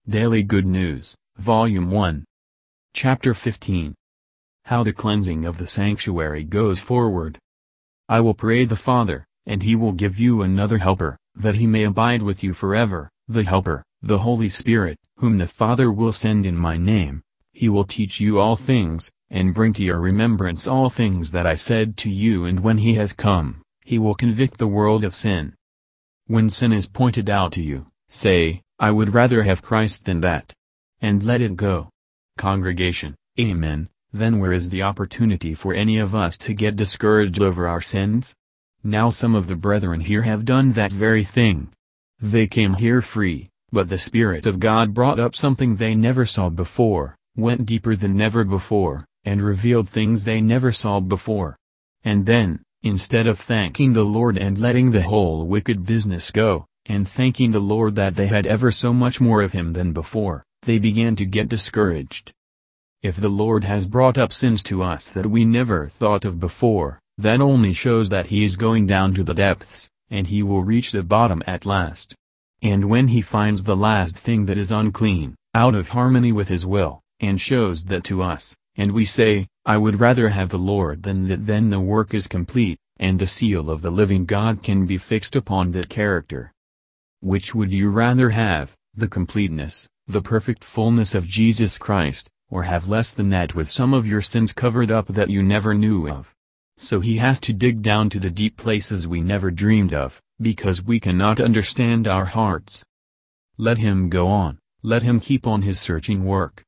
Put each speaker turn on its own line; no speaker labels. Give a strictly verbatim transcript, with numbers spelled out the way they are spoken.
Daily Good News, Volume one. Chapter fifteen. How the cleansing of the sanctuary goes forward. I will pray the Father, and he will give you another Helper, that he may abide with you forever, the Helper, the Holy Spirit, whom the Father will send in my name. He will teach you all things, and bring to your remembrance all things that I said to you. And when he has come, he will convict the world of sin. When sin is pointed out to you, say, I would rather have Christ than that. And let it go. Congregation, Amen. Then where is the opportunity for any of us to get discouraged over our sins? Now some of the brethren here have done that very thing. They came here free, but the Spirit of God brought up something they never saw before, went deeper than never before, and revealed things they never saw before. And then, instead of thanking the Lord and letting the whole wicked business go, and thanking the Lord that they had ever so much more of him than before, they began to get discouraged. If the Lord has brought up sins to us that we never thought of before, that only shows that he is going down to the depths, and he will reach the bottom at last. And when he finds the last thing that is unclean, out of harmony with his will, and shows that to us, and we say, I would rather have the Lord than that, then the work is complete, and the seal of the living God can be fixed upon that character. Which would you rather have, the completeness, the perfect fullness of Jesus Christ, or have less than that with some of your sins covered up that you never knew of? So he has to dig down to the deep places we never dreamed of, because we cannot understand our hearts. Let him go on, let him keep on his searching work,